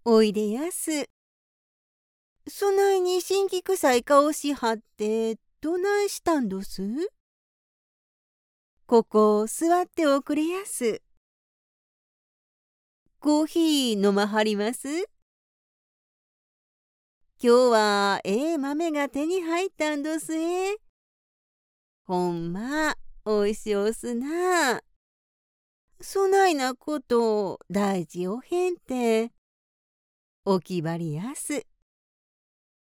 おいでやす。そないに辛気臭い顔しはって、どないしたんどす？ここ座っておくれやす。コーヒー飲まはります？今日は豆が手に入ったんどすえ。ほんま、おいしおすな。そないなこと大事おへんて。おきばりやす。